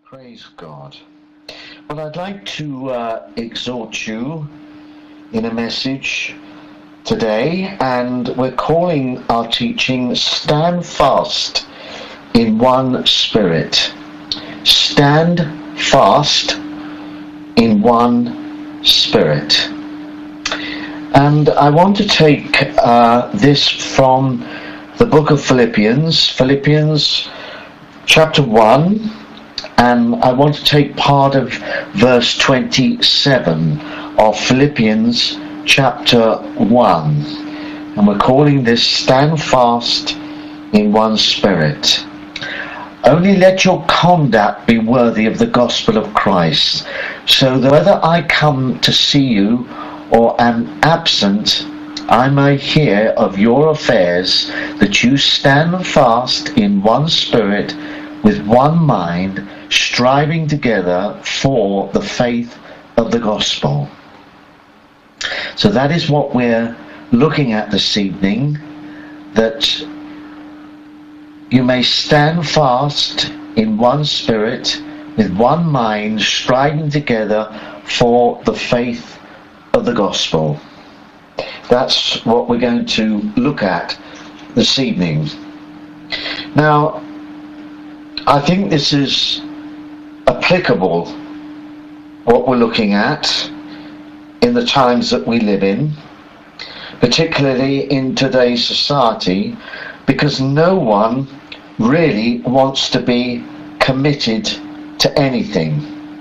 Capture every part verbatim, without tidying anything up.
Praise God. Well, I'd like to uh, exhort you in a message today, and we're calling our teaching Stand Fast in One Spirit. Stand fast in one Spirit. And I want to take uh, this from the book of Philippians, Philippians chapter one, and I want to take part of verse twenty-seven of Philippians chapter one. And we're calling this Stand Fast in One Spirit. Only let your conduct be worthy of the gospel of Christ, so that whether I come to see you or am absent, I may hear of your affairs, that you stand fast in one spirit, with one mind, striving together for the faith of the gospel. So that is what we're looking at this evening, that you may stand fast in one spirit, with one mind, striving together for the faith of the gospel. That's what we're going to look at this evening. Now, I think this is applicable, what we're looking at, in the times that we live in, particularly in today's society, because no one really wants to be committed to anything,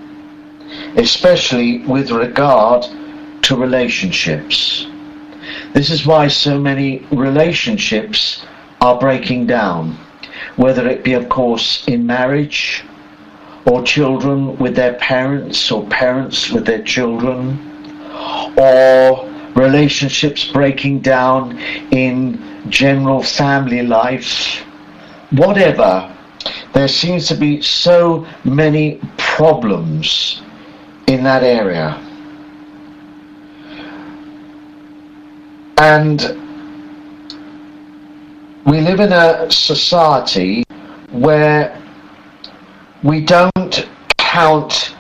especially with regard to relationships. This is why so many relationships are breaking down, whether it be, of course, in marriage, or children with their parents, or parents with their children, or relationships breaking down in general family life. Whatever, there seems to be so many problems in that area. And we live in a society where we don't count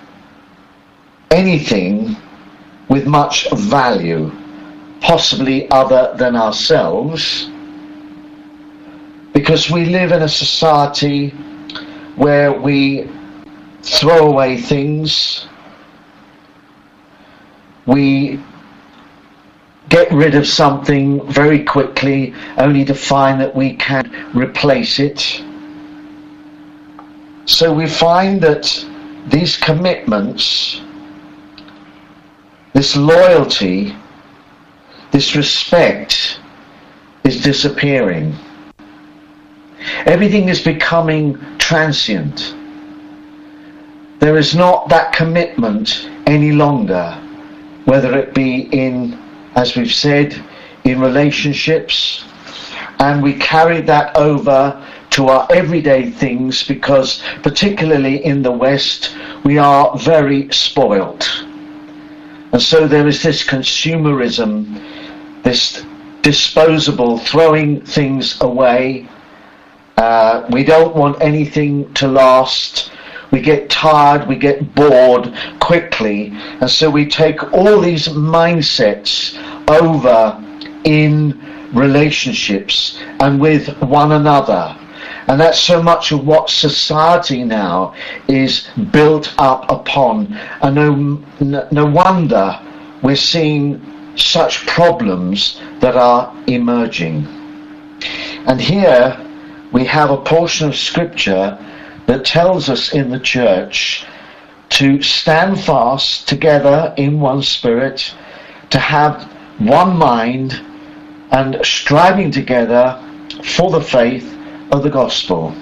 anything with much value, possibly other than ourselves, because we live in a society where we throw away things, we get rid of something very quickly, only to find that we can replace it. So we find that these commitments, this loyalty, this respect is disappearing. Everything is becoming transient. There is not that commitment any longer, whether it be in, as we've said, in relationships, and we carry that over to our everyday things, because particularly in the West, we are very spoilt. And so there is this consumerism, this disposable, throwing things away. Uh, we don't want anything to last. We get tired, we get bored quickly, and so we take all these mindsets over in relationships and with one another. And that's so much of what society now is built up upon. And no, no wonder we're seeing such problems that are emerging. And here we have a portion of scripture that tells us in the church to stand fast together in one spirit, to have one mind, and striving together for the faith of the gospel.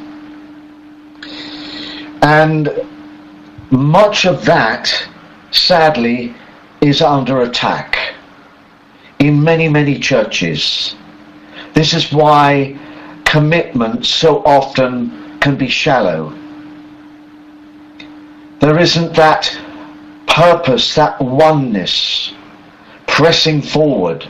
And much of that, sadly, is under attack in many, many churches. This is why commitment so often can be shallow. There isn't that purpose, that oneness, pressing forward.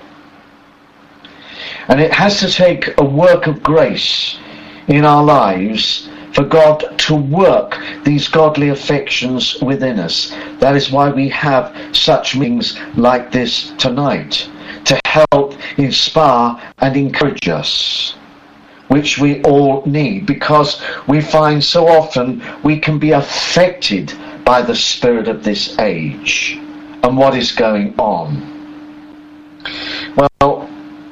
And it has to take a work of grace in our lives for God to work these godly affections within us. That is why we have such meetings like this tonight, to help inspire and encourage us, which we all need, because we find so often we can be affected by the spirit of this age and what is going on. Well,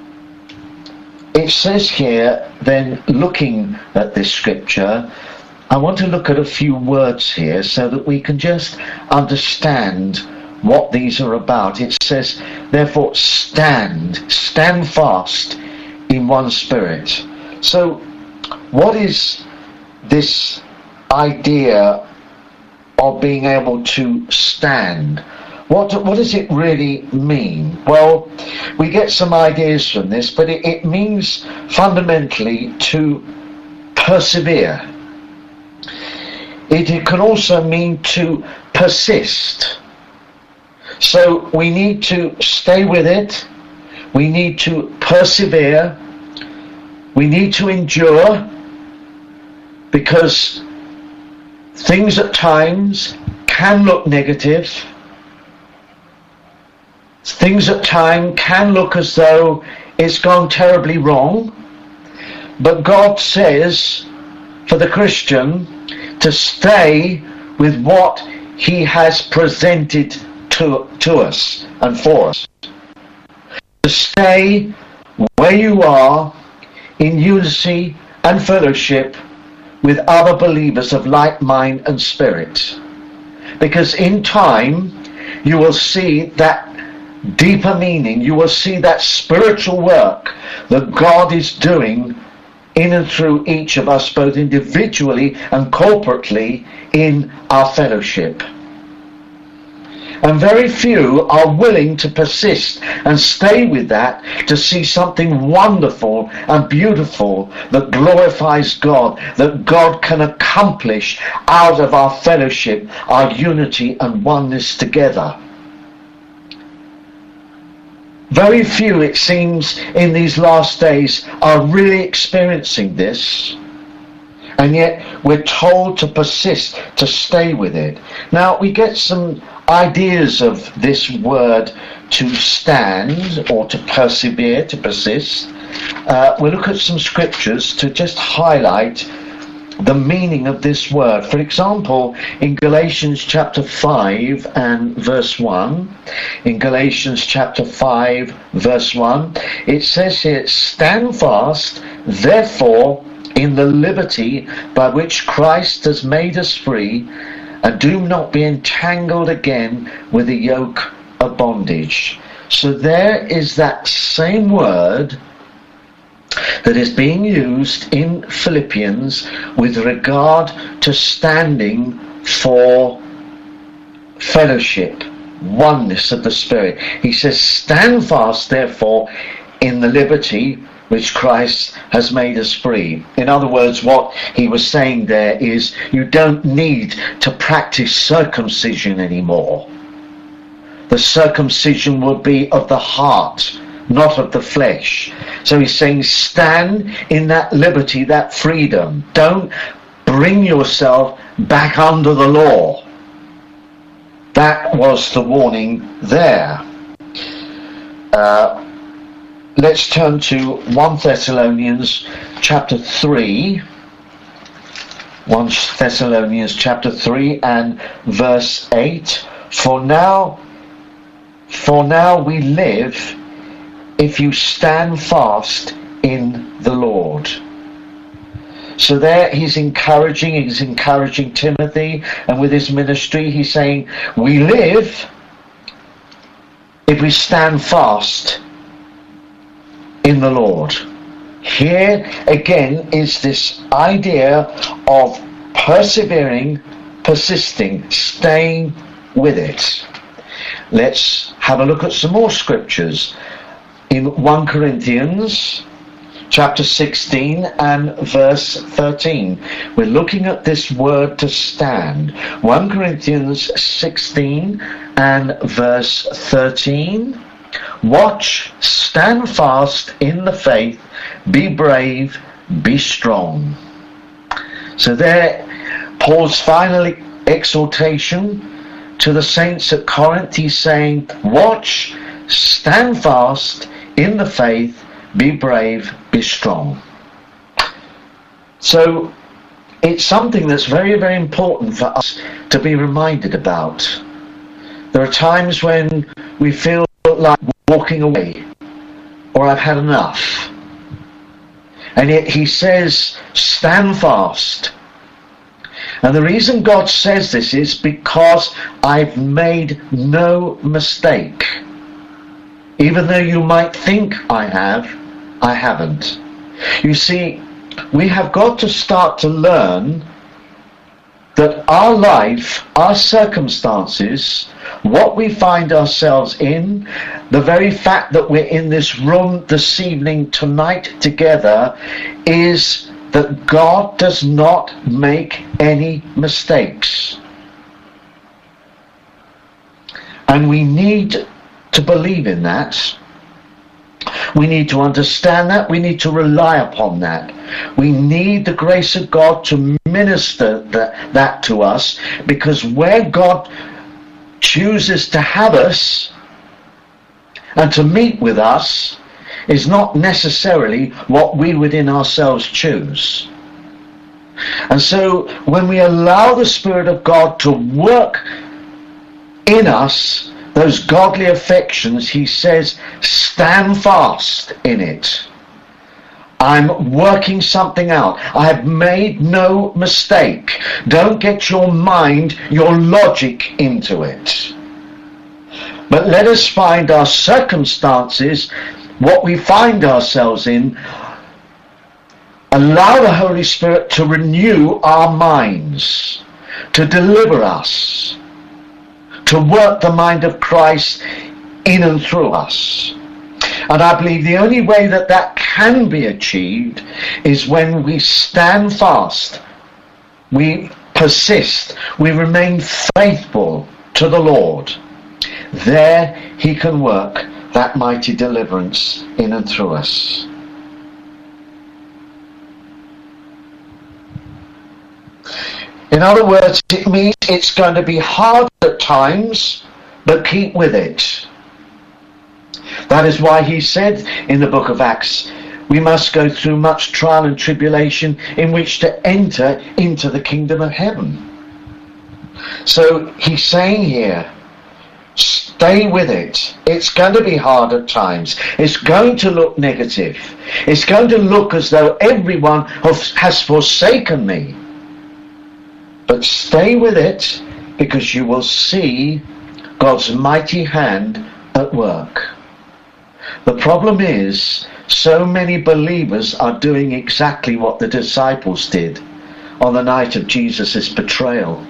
it says here, then, looking at this scripture, I want to look at a few words here so that we can just understand what these are about. It says, therefore, stand, stand fast in one spirit. So, what is this idea of being able to stand? What, what does it really mean? Well, we get some ideas from this, but it, it means fundamentally to persevere. It, it can also mean to persist. So we need to stay with it. We need to persevere. We need to endure, because things at times can look negative. Things at times can look as though it's gone terribly wrong. But God says for the Christian to stay with what he has presented to, to us and for us. To stay where you are in unity and fellowship with other believers of like mind and spirit. Because in time you will see that deeper meaning, you will see that spiritual work that God is doing in and through each of us, both individually and corporately in our fellowship. And very few are willing to persist and stay with that, to see something wonderful and beautiful that glorifies God, that God can accomplish out of our fellowship, our unity and oneness together. Very few, it seems, in these last days are really experiencing this. And yet we're told to persist, to stay with it. Now we get some ideas of this word to stand or to persevere, to persist. Uh, we'll look at some scriptures to just highlight the meaning of this word. For example, in Galatians chapter five and verse one, in Galatians chapter five verse one, it says here, stand fast, therefore, in the liberty by which Christ has made us free, and do not be entangled again with the yoke of bondage. So there is that same word that is being used in Philippians with regard to standing for fellowship, oneness of the Spirit. He says, stand fast, therefore, in the liberty which Christ has made us free. In other words, what he was saying there is, you don't need to practice circumcision anymore. The circumcision will be of the heart, not of the flesh. So he's saying, stand in that liberty, that freedom. Don't bring yourself back under the law. That was the warning there. Uh, let's turn to First Thessalonians chapter three. First Thessalonians chapter three and verse eight. For now, for now we live if you stand fast in the Lord. So there he's encouraging, he's encouraging Timothy, and with his ministry he's saying, we live if we stand fast in the Lord. Here again is this idea of persevering, persisting, staying with it. Let's have a look at some more scriptures. In First Corinthians chapter sixteen and verse thirteen, we're looking at this word to stand. First Corinthians sixteen and verse thirteen. Watch, stand fast in the faith, be brave, be strong. So there, Paul's final exhortation to the saints at Corinth, he's saying, watch, stand fast in the faith, be brave, be strong. So it's something that's very, very important for us to be reminded about. There are times when we feel like walking away, or I've had enough. And yet he says, stand fast. And the reason God says this is because I've made no mistake. Even though you might think I have, I haven't. You see, we have got to start to learn that our life, our circumstances, what we find ourselves in, the very fact that we're in this room this evening, tonight, together, is that God does not make any mistakes. And we need to believe in that. We need to understand that. We need to rely upon that. We need the grace of God to minister that, that to us, because where God chooses to have us and to meet with us is not necessarily what we within ourselves choose. And so when we allow the Spirit of God to work in us those godly affections, he says, stand fast in it. I'm working something out. I have made no mistake. Don't get your mind, your logic into it. But let us find our circumstances, what we find ourselves in, allow the Holy Spirit to renew our minds, to deliver us, to work the mind of Christ in and through us. And I believe the only way that that can be achieved is when we stand fast, we persist, we remain faithful to the Lord. There he can work that mighty deliverance in and through us. In other words, it means it's going to be hard at times, but keep with it. That is why he said in the book of Acts, we must go through much trial and tribulation in which to enter into the kingdom of heaven. So he's saying here, stay with it. It's going to be hard at times. It's going to look negative. It's going to look as though everyone has forsaken me. But stay with it, because you will see God's mighty hand at work. The problem is, so many believers are doing exactly what the disciples did on the night of Jesus' betrayal.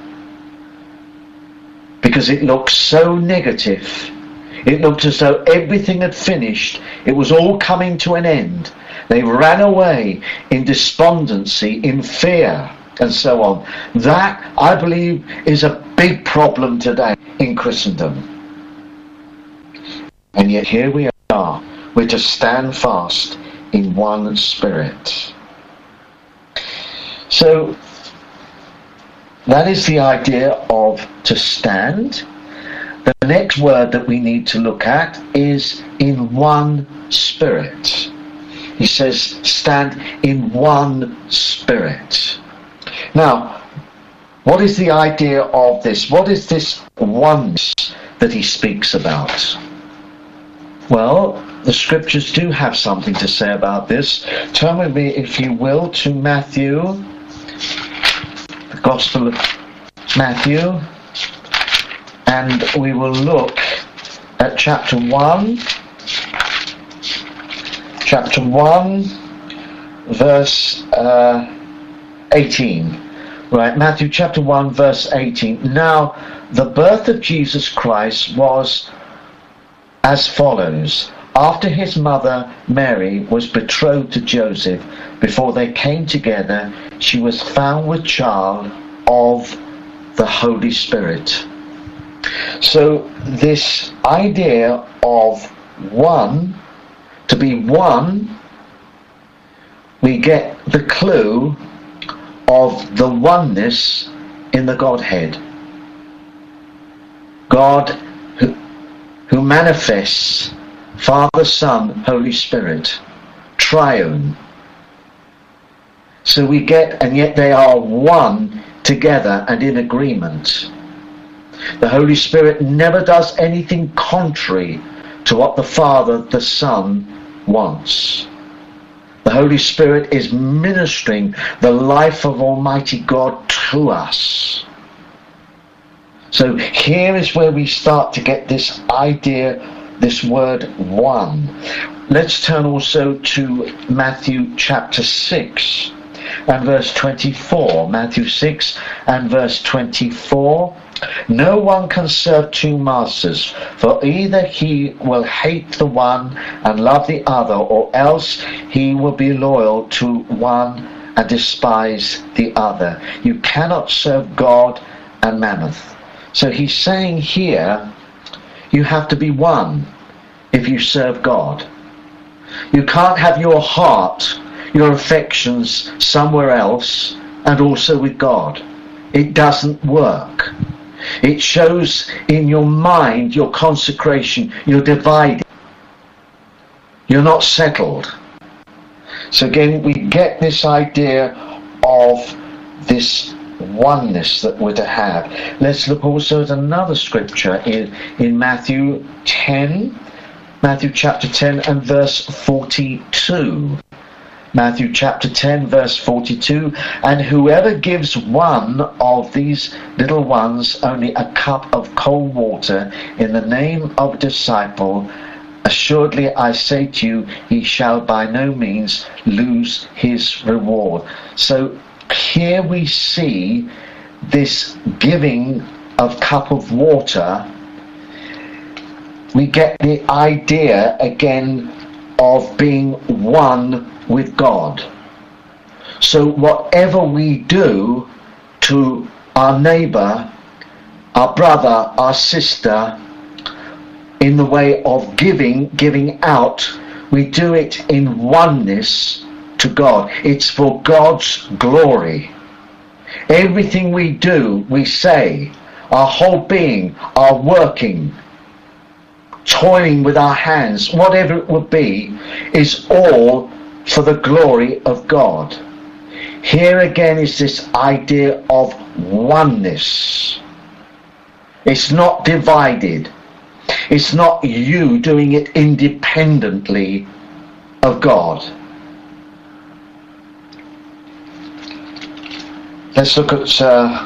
Because it looked so negative. It looked as though everything had finished. It was all coming to an end. They ran away in despondency, in fear, and so on. That, I believe, is a big problem today in Christendom. And yet here we are. We're to stand fast in one spirit. So that is the idea of to stand. The next word that we need to look at is in one spirit. He says, stand in one spirit. Now, what is the idea of this? What is this oneness that he speaks about? Well, the scriptures do have something to say about this. Turn with me, if you will, to Matthew, the Gospel of Matthew, and we will look at chapter one, chapter one, verse uh, eighteen. Right, Matthew chapter one, verse eighteen. Now, the birth of Jesus Christ was as follows. After his mother Mary was betrothed to Joseph, before they came together, she was found with child of the Holy Spirit. So this idea of one, to be one, we get the clue of the oneness in the Godhead. God who, who manifests Father, Son, Holy Spirit, triune. So we get, and yet they are one together and in agreement. The Holy Spirit never does anything contrary to what the Father, the Son wants. The Holy Spirit is ministering the life of Almighty God to us. So here is where we start to get this idea, this word one. Let's turn also to Matthew chapter six and verse twenty-four. Matthew six and verse twenty-four. No one can serve two masters, for either he will hate the one and love the other, or else he will be loyal to one and despise the other. You cannot serve God and mammon. So he's saying here, you have to be one if you serve God. You can't have your heart, your affections somewhere else and also with God. It doesn't work. It shows in your mind, your consecration, you're divided. You're not settled. So again, we get this idea of this oneness that we're to have. Let's look also at another scripture in, in Matthew ten, Matthew chapter ten and verse forty-two. Matthew chapter ten verse forty-two, and whoever gives one of these little ones only a cup of cold water in the name of a disciple, assuredly I say to you, he shall by no means lose his reward. So here we see this giving of cup of water. We get the idea again of being one with God. So whatever we do to our neighbour, our brother, our sister, in the way of giving, giving out, we do it in oneness to God. It's for God's glory. Everything we do, we say, our whole being, our working, toiling with our hands, whatever it would be, is all for the glory of God. Here again is this idea of oneness. It's not divided. It's not you doing it independently of God. Let's look at uh,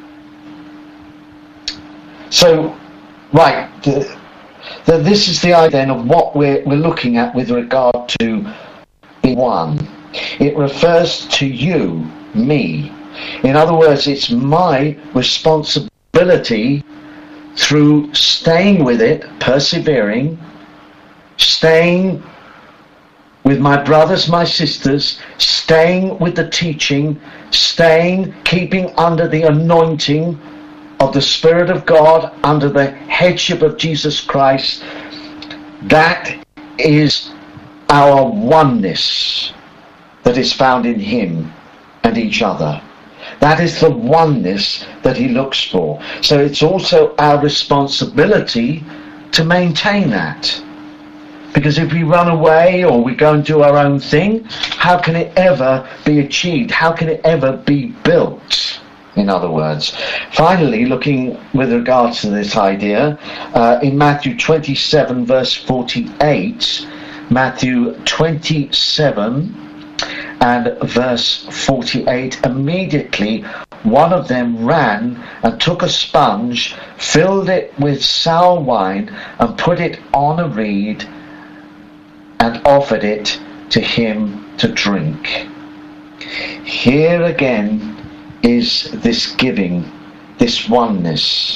so right the, the, this is the idea then of what we're, we're looking at with regard to one. It refers to you, me. In other words, it's my responsibility through staying with it, persevering, staying with my brothers, my sisters, staying with the teaching, staying, keeping under the anointing of the Spirit of God, under the headship of Jesus Christ. That is our oneness that is found in him and each other. That is the oneness that he looks for. So it's also our responsibility to maintain that. Because if we run away or we go and do our own thing, how can it ever be achieved? How can it ever be built? In other words. Finally, looking with regards to this idea, uh, in Matthew twenty-seven verse forty-eight, Matthew twenty-seven and verse forty-eight, immediately one of them ran and took a sponge, filled it with sour wine, and put it on a reed, and offered it to him to drink. Here again is this giving, this oneness.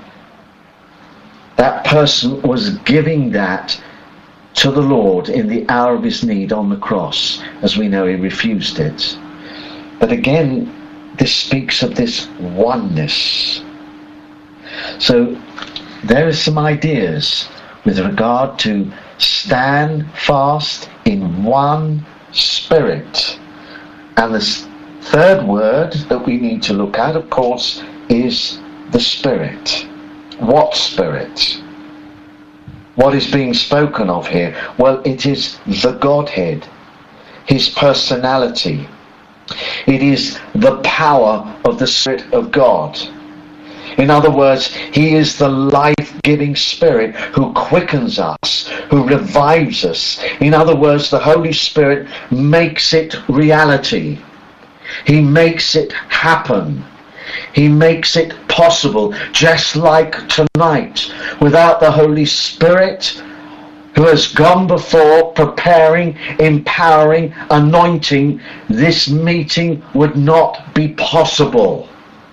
That person was giving that to the Lord in the hour of his need on the cross. As we know, he refused it. But again, this speaks of this oneness. So there are some ideas with regard to stand fast in one spirit, and the third word that we need to look at, of course, is the Spirit. What Spirit? What is being spoken of here? Well, it is the Godhead, his personality. It is the power of the Spirit of God. In other words, he is the life-giving Spirit who quickens us, who revives us. In other words, the Holy Spirit makes it reality. He makes it happen. He makes it possible, just like tonight. Without the Holy Spirit, who has gone before, preparing, empowering, anointing, this meeting would not be possible.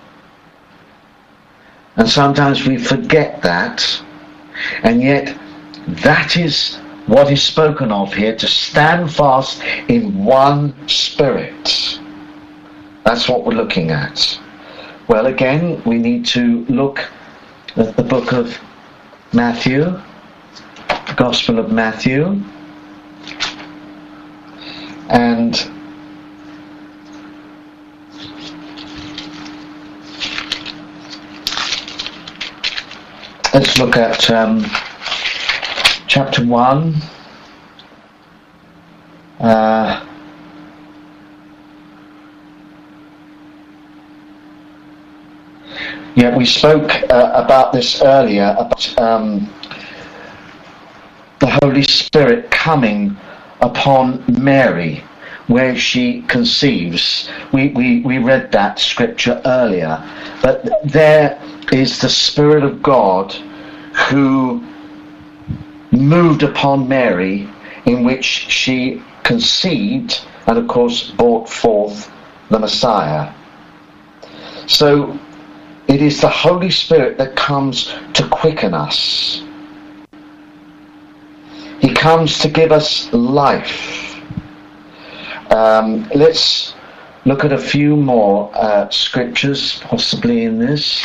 And sometimes we forget that, and yet that is what is spoken of here, to stand fast in one Spirit. That's what we're looking at. Well, again, we need to look at the book of Matthew, the Gospel of Matthew, and let's look at um, chapter one. Uh, yeah, we spoke uh, about this earlier, about um, the Holy Spirit coming upon Mary, where she conceives. We, we, we read that scripture earlier. But there is the Spirit of God who moved upon Mary, in which she conceived and of course brought forth the Messiah. So it is the Holy Spirit that comes to quicken us. He comes to give us life. Um, let's look at a few more uh, scriptures possibly in this,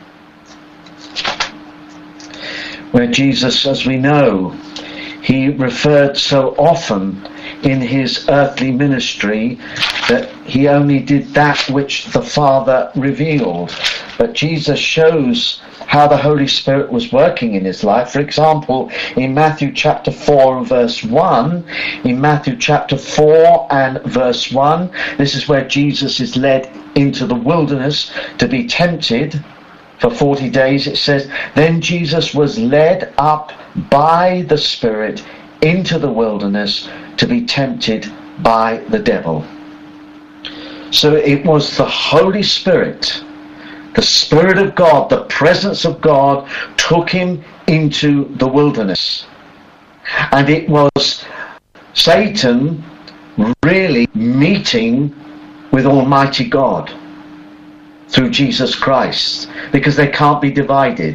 where Jesus, as we know, he referred so often in his earthly ministry that he only did that which the Father revealed. But Jesus shows how the Holy Spirit was working in his life. For example, in Matthew chapter four and verse one, in Matthew chapter four and verse one, this is where Jesus is led into the wilderness to be tempted for forty days. It says, then Jesus was led up by the Spirit into the wilderness to be tempted by the devil. So it was the Holy Spirit, the Spirit of God, the presence of God took him into the wilderness. And it was Satan really meeting with Almighty God through Jesus Christ, because they can't be divided.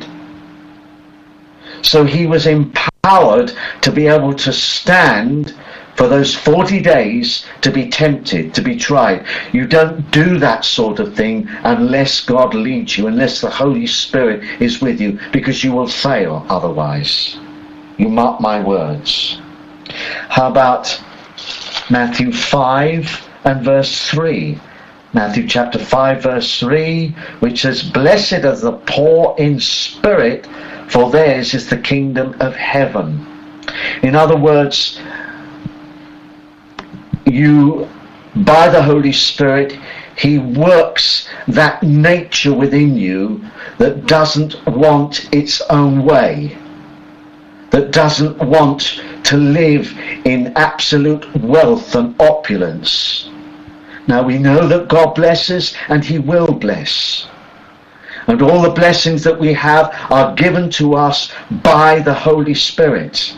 So he was empowered to be able to stand for those forty days to be tempted, to be tried. You don't do that sort of thing unless God leads you, unless the Holy Spirit is with you, because you will fail otherwise. You mark my words. How about Matthew five and verse three? Matthew chapter five verse three, which says, blessed are the poor in spirit, for theirs is the kingdom of heaven. In other words, you, by the Holy Spirit, he works that nature within you that doesn't want its own way, that doesn't want to live in absolute wealth and opulence. Now we know that God blesses, and he will bless. And all the blessings that we have are given to us by the Holy Spirit.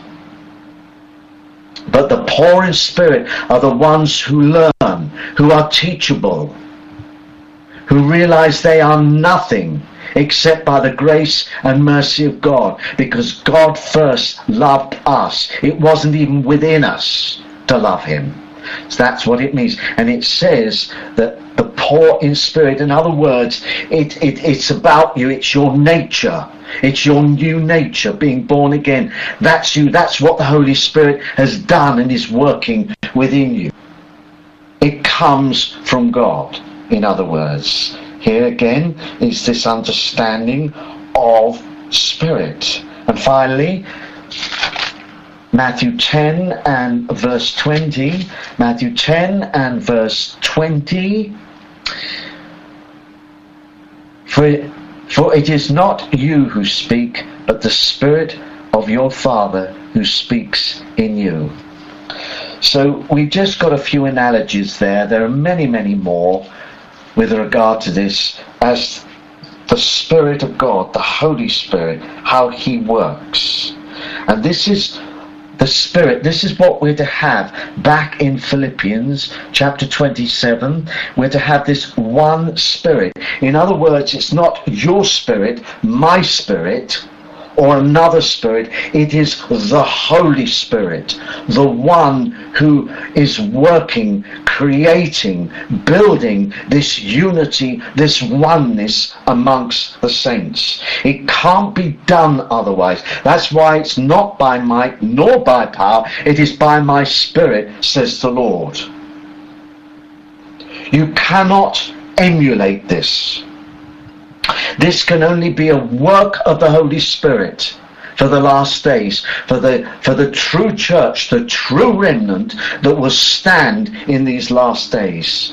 But the poor in spirit are the ones who learn, who are teachable, who realize they are nothing except by the grace and mercy of God, because God first loved us. It wasn't even within us to love him. So that's what it means. And it says that the poor in spirit, in other words, it, it, it's about you, it's your nature. It's your new nature being born again. That's you. That's what the Holy Spirit has done and is working within you. It comes from God. In other words, here again is this understanding of spirit. And finally, Matthew ten and verse twenty. Matthew ten and verse twenty. For it, for it is not you who speak, but the Spirit of your Father who speaks in you. So we've just got a few analogies there. There are many, many more with regard to this, as the Spirit of God, the Holy Spirit, how he works. And this is the Spirit, this is what we're to have back in Philippians chapter twenty-seven. We're to have this one Spirit. In other words, it's not your spirit, my spirit, or another spirit. It is the Holy Spirit, the one who is working, creating, building this unity, this oneness amongst the saints. It can't be done otherwise. That's why it's not by might nor by power. It is by my Spirit, says the Lord. You cannot emulate this. This can only be a work of the Holy Spirit for the last days, for the for the true church, the true remnant that will stand in these last days.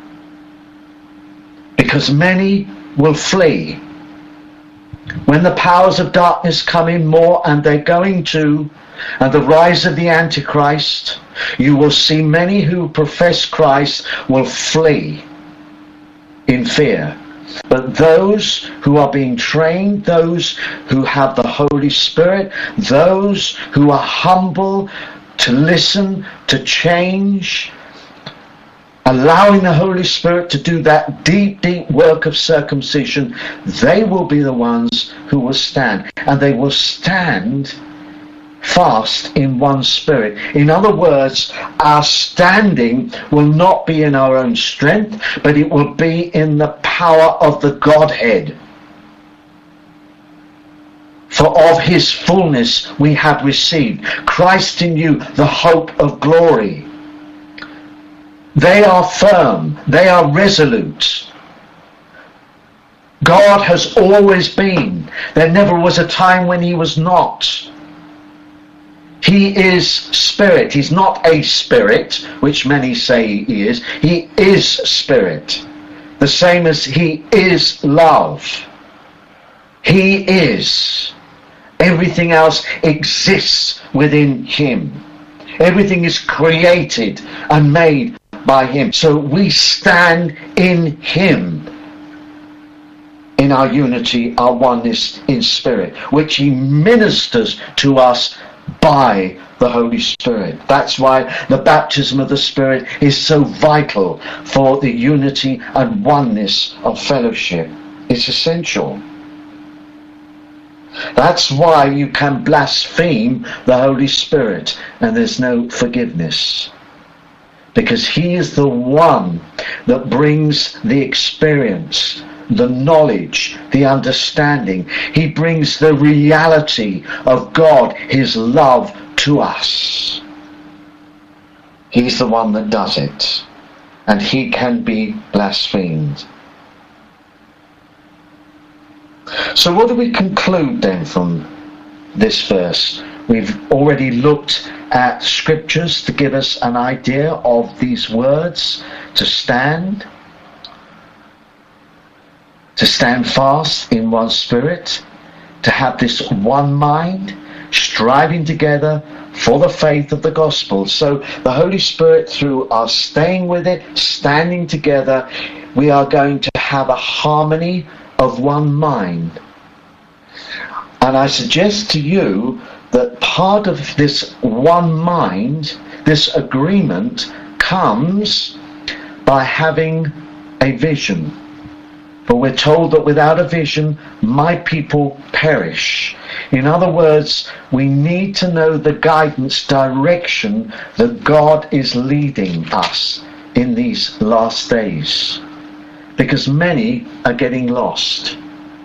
Because many will flee. When the powers of darkness come in more, and they're going to, and the rise of the Antichrist, you will see many who profess Christ will flee in fear. But those who are being trained, those who have the Holy Spirit, those who are humble to listen, to change, allowing the Holy Spirit to do that deep, deep work of circumcision, they will be the ones who will stand. And they will stand fast in one spirit. In other words, our standing will not be in our own strength, but it will be in the power of the Godhead. For of his fullness we have received Christ in you, the hope of glory. They are firm, they are resolute. God has always been. There never was a time when he was not. He is spirit. He's not a spirit, which many say he is. He is spirit. The same as he is love. He is. Everything else exists within him. Everything is created and made by him. So we stand in him, in our unity, our oneness in spirit, which he ministers to us by the Holy Spirit. That's why the baptism of the Spirit is so vital for the unity and oneness of fellowship. It's essential. That's why you can blaspheme the Holy Spirit and there's no forgiveness. Because he is the one that brings the experience, the knowledge, the understanding. He brings the reality of God, his love, to us. He's the one that does it, and he can be blasphemed. So what do we conclude then from this verse? We've already looked at scriptures to give us an idea of these words: to stand, to stand fast in one spirit, to have this one mind, striving together for the faith of the gospel. So the Holy Spirit, through our staying with it, standing together, we are going to have a harmony of one mind. And I suggest to you that part of this one mind, this agreement, comes by having a vision. For we're told that without a vision, my people perish. In other words, we need to know the guidance, direction that God is leading us in these last days. Because many are getting lost.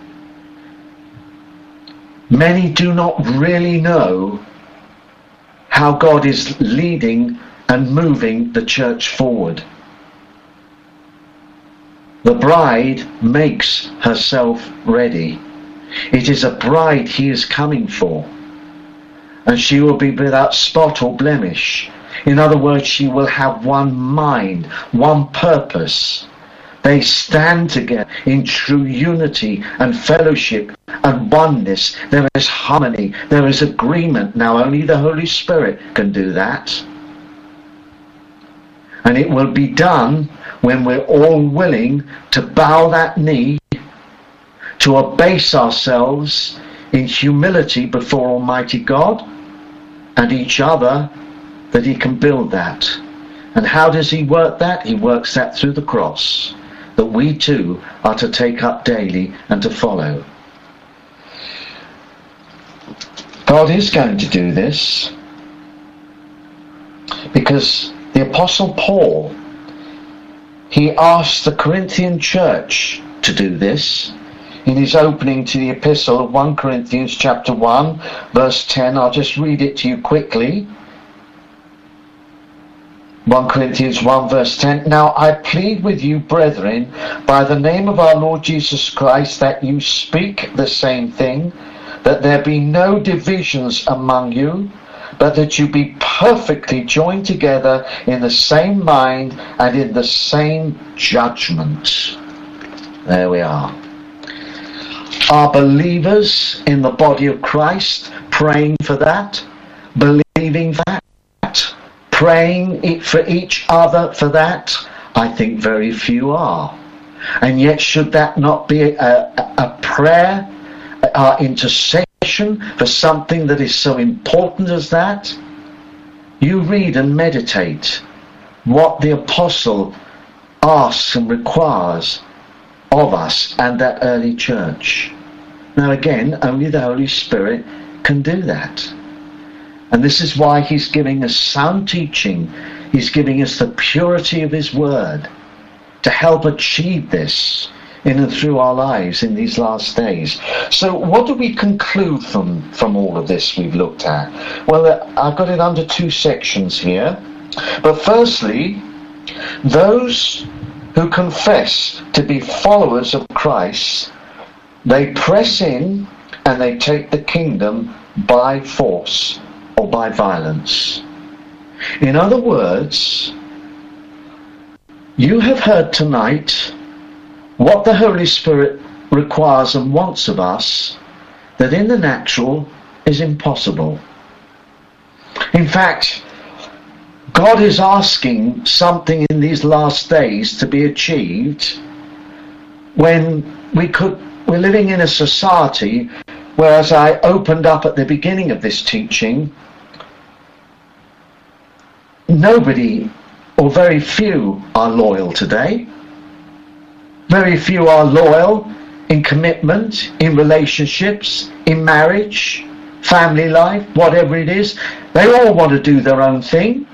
Many do not really know how God is leading and moving the church forward. The bride makes herself ready. It is a bride he is coming for. And she will be without spot or blemish. In other words, she will have one mind, one purpose. They stand together in true unity and fellowship and oneness. There is harmony. There is agreement. Now only the Holy Spirit can do that. And it will be done when we're all willing to bow that knee, to abase ourselves in humility before Almighty God and each other, that he can build that. And how does he work that? He works that through the cross, that we too are to take up daily and to follow. God is going to do this, because the Apostle Paul, he asked the Corinthian church to do this in his opening to the epistle of First Corinthians chapter one, verse ten. I'll just read it to you quickly. First Corinthians one, verse ten. Now I plead with you, brethren, by the name of our Lord Jesus Christ, that you speak the same thing, that there be no divisions among you, but that you be perfectly joined together in the same mind and in the same judgment. There we are. Are believers in the body of Christ praying for that? Believing that? Praying it for each other for that? I think very few are. And yet, should that not be a, a, a prayer, our intercession for something that is so important as that? You read and meditate what the apostle asks and requires of us and that early church. Now again, only the Holy Spirit can do that. And this is why he's giving us sound teaching. He's giving us the purity of his word to help achieve this in and through our lives in these last days. So what do we conclude from, from all of this we've looked at? Well, I've got it under two sections here. But firstly, those who confess to be followers of Christ, they press in and they take the kingdom by force or by violence. In other words, you have heard tonight what the Holy Spirit requires and wants of us that in the natural is impossible. In fact, God is asking something in these last days to be achieved when we could, we're living in a society where, as I opened up at the beginning of this teaching, nobody or very few are loyal today. Very few are loyal in commitment, in relationships, in marriage, family life, whatever it is. They all want to do their own thing.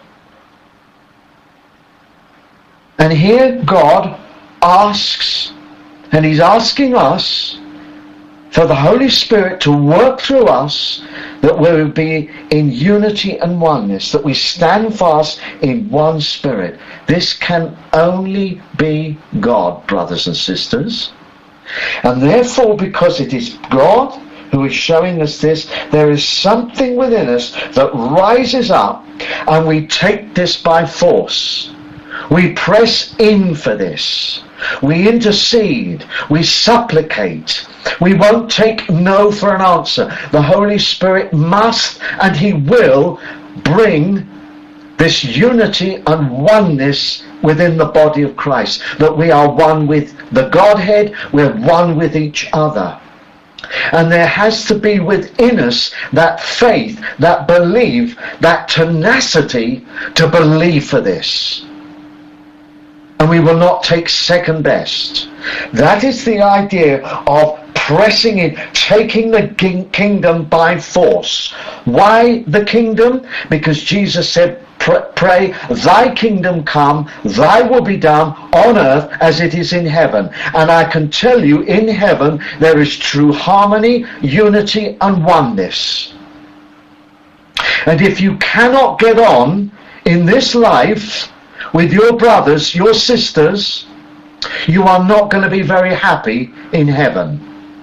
And here God asks, and he's asking us for the Holy Spirit to work through us, that we will be in unity and oneness, that we stand fast in one spirit. This can only be God, brothers and sisters. And therefore, because it is God who is showing us this, there is something within us that rises up, and we take this by force. We press in for this. We intercede. We supplicate. We won't take no for an answer. The Holy Spirit must and he will bring this unity and oneness within the body of Christ. That we are one with the Godhead. We're one with each other. And there has to be within us that faith, that belief, that tenacity to believe for this. And we will not take second best. That is the idea of pressing in, taking the kingdom by force. Why the kingdom? Because Jesus said, pray, thy kingdom come, thy will be done on earth as it is in heaven. And I can tell you, in heaven there is true harmony, unity and oneness. And if you cannot get on in this life with your brothers, your sisters, you are not going to be very happy in heaven.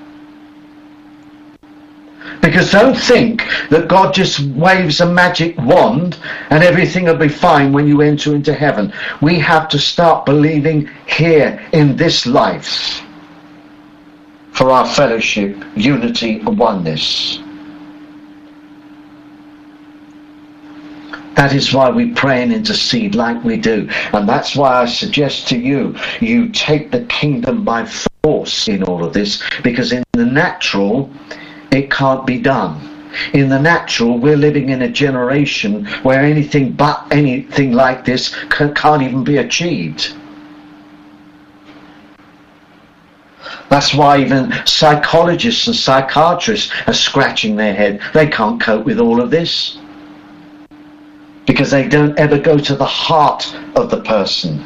Because don't think that God just waves a magic wand and everything will be fine when you enter into heaven. We have to start believing here in this life for our fellowship, unity and oneness. That is why we pray and intercede like we do. And that's why I suggest to you, you take the kingdom by force in all of this. Because in the natural, it can't be done. In the natural, we're living in a generation where anything but anything like this can't even be achieved. That's why even psychologists and psychiatrists are scratching their head. They can't cope with all of this. Because they don't ever go to the heart of the person.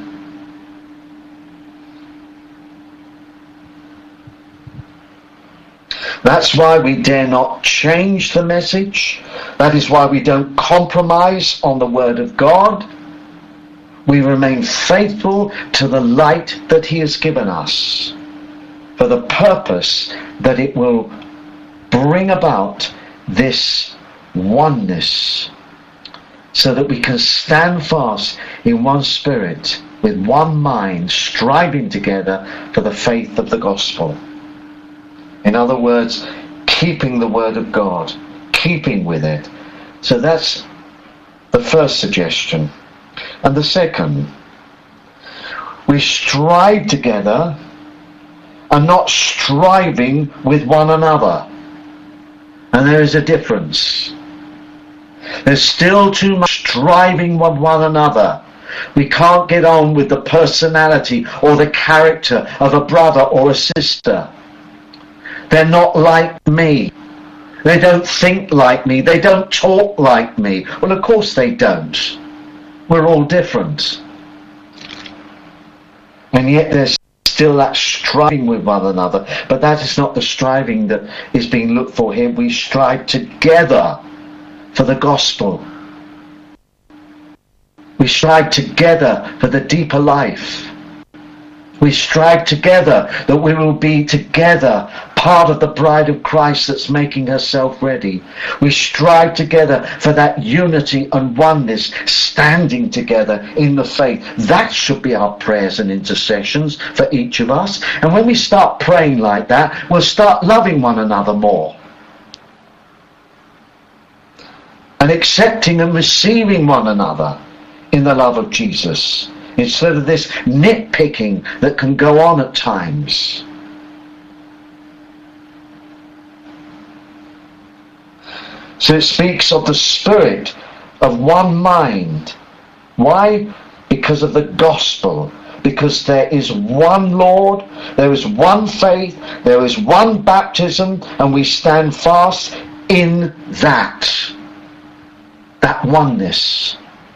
That's why we dare not change the message. That is why we don't compromise on the Word of God. We remain faithful to the light that He has given us, for the purpose that it will bring about this oneness, so that we can stand fast in one spirit, with one mind, striving together for the faith of the gospel. In other words, keeping the Word of God, keeping with it. So that's the first suggestion. And the second, we strive together and not striving with one another. And there is a difference. There's still too much striving with one another. We can't get on with the personality or the character of a brother or a sister. They're not like me. They don't think like me. They don't talk like me. Well, of course they don't. We're all different. And yet there's still that striving with one another. But that is not the striving that is being looked for here. We strive together for the gospel. We strive together for the deeper life. We strive together that we will be together part of the bride of Christ that's making herself ready. We strive together for that unity and oneness, standing together in the faith. That should be our prayers and intercessions for each of us. And when we start praying like that, we'll start loving one another more, and accepting and receiving one another in the love of Jesus, instead of this nitpicking that can go on at times. So it speaks of the spirit of one mind. Why? Because of the gospel. Because there is one Lord, there is one faith, there is one baptism, and we stand fast in that. That oneness.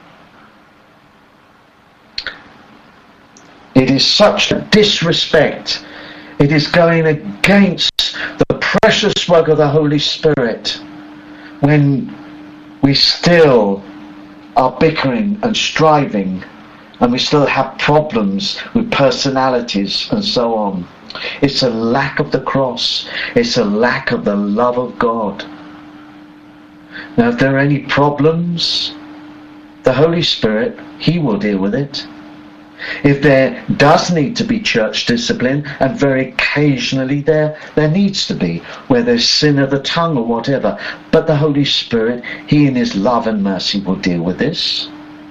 It is such a disrespect. It is going against the precious work of the Holy Spirit when we still are bickering and striving, and we still have problems with personalities and so on. It's a lack of the cross. It's a lack of the love of God. Now, if there are any problems, the Holy Spirit, He will deal with it. If there does need to be church discipline, and very occasionally there, there needs to be, where there's sin of the tongue or whatever, but the Holy Spirit, He in His love and mercy will deal with this.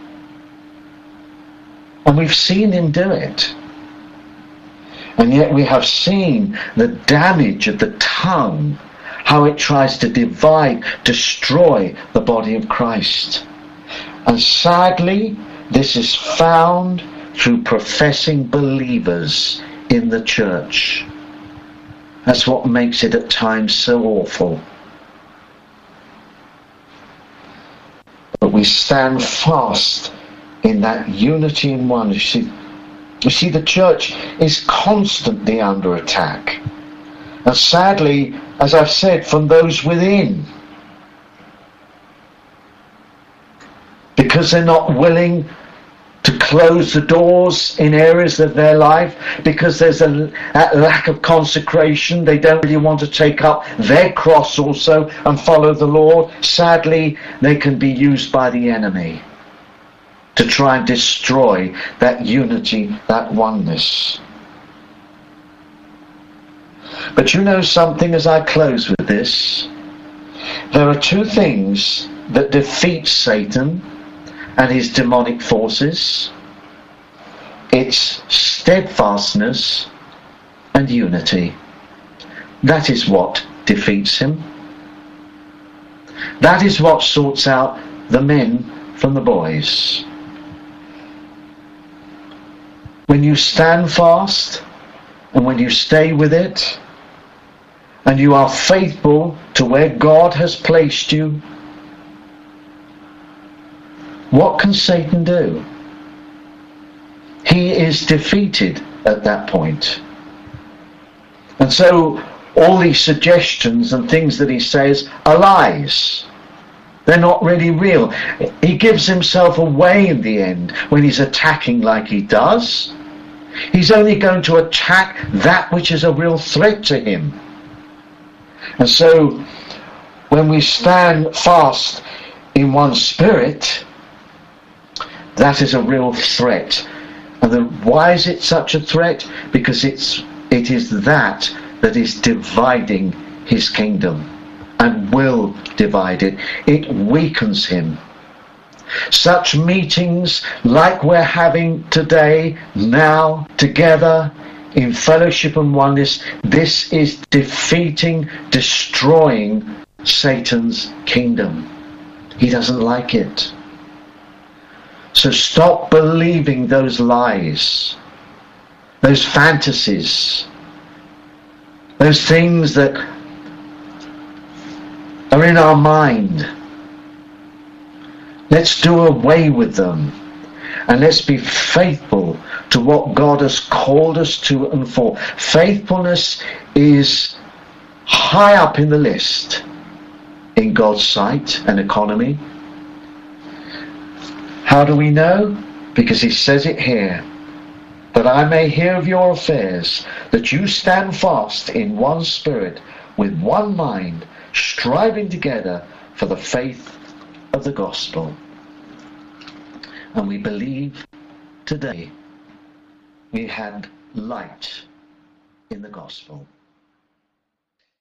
And we've seen Him do it. And yet we have seen the damage of the tongue, how it tries to divide, destroy the body of Christ. And sadly, this is found through professing believers in the church. That's what makes it at times so awful. But we stand fast in that unity and one. You see, you see, the church is constantly under attack. And sadly, as I've said, from those within. Because they're not willing to close the doors in areas of their life because there's a, a lack of consecration. They don't really want to take up their cross also and follow the Lord. Sadly, they can be used by the enemy to try and destroy that unity, that oneness. But you know something, as I close with this, there are two things that defeat Satan and his demonic forces. It's steadfastness and unity. That is what defeats him. That is what sorts out the men from the boys. When you stand fast and when you stay with it and you are faithful to where God has placed you, what can Satan do? He is defeated at that point. And so all these suggestions and things that he says are lies. They're not really real. He gives himself away in the end when he's attacking like he does. He's only going to attack that which is a real threat to him. And so when we stand fast in one spirit, that is a real threat. And then why is it such a threat? Because it's it is that that is dividing his kingdom and will divide it. It weakens him. Such meetings like we're having today, now, together, in fellowship and oneness, this is defeating, destroying Satan's kingdom. He doesn't like it. So stop believing those lies, those fantasies, those things that are in our mind. Let's do away with them and let's be faithful to what God has called us to and for. Faithfulness is high up in the list in God's sight and economy. How do we know? Because he says it here, that I may hear of your affairs, that you stand fast in one spirit, with one mind, striving together for the faith of the gospel. And we believe today we had light in the gospel.